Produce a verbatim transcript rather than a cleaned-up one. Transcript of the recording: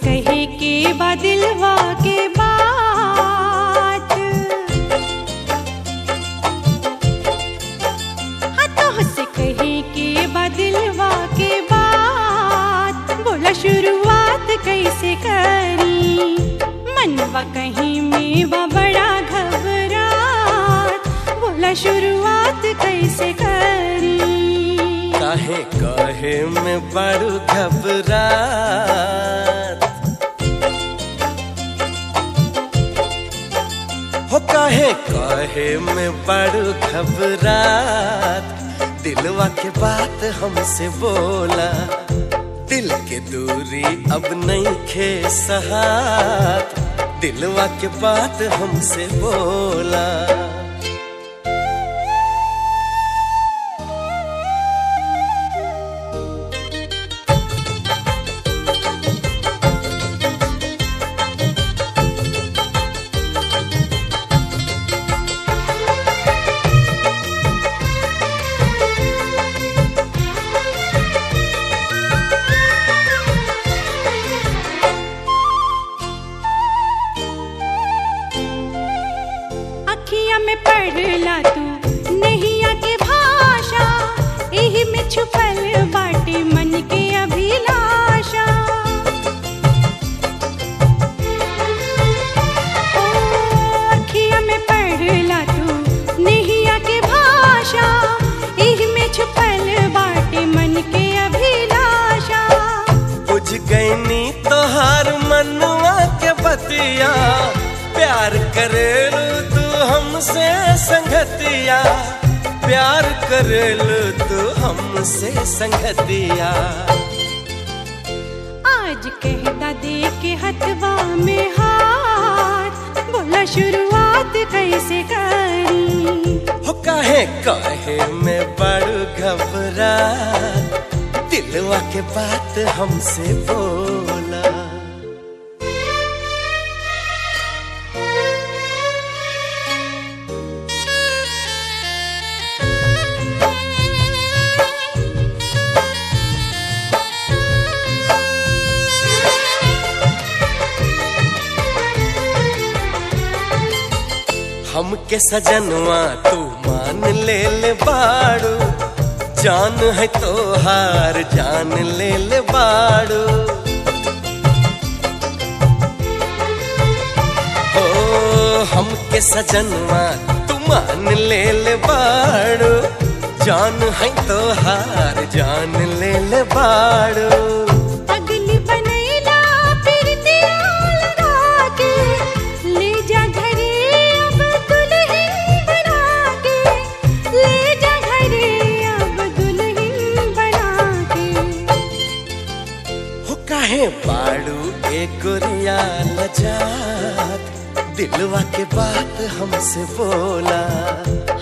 कहे के बदिलवा के बात, हाँ तो से कहे के बदिलवा के बात। बोला शुरुआत कैसे करी, मनवा कहीं में बा बड़ा घबरात। बोला शुरुआत कैसे करी, काहे काहे में बड़ू घबरात हो, काहे काहे में बड़ू घबरात। दिलवा के बात हमसे बोला, दिल के दूरी अब नहीं खे सहात। दिलवा के बात हमसे बोला। अखियाँ में पढ़ला तू नैया के भाषा, एही में छुपल बाटे मन के अभिलाषा। ओ अखियाँ में पढ़ला तू नैया के भाषा, एही में छुपल बाटे मन के अभिलाषा। बुझ गईनी तोहार मनवा के बतिया, प्यार करेलू तू हमसे संगतिया। प्यार करेलू तू हमसे संगतिया। आज कहता दे के हथवा में हाथ, बोला शुरुआत कैसे करी। हो काहे काहे में बड़ू घबरात, दिलवा के बात हमसे बोला। हमके सजनवा तू मान ले ले बाड़ू, जान है तोहार जान ले ले बाड़ू। हो हमके सजनवा तू मान ले ले बाड़ू, जान है तोहार जान ले ले बाड़ू। अगली बनैला फिर दिया लगा के, ले जा घरे अब दुल्हन बना के। ले जा घरे अब दुल्हन बना के। हो काहे बाड़ू एक गोरिया लजात, दिलवा के बात हमसे बोला।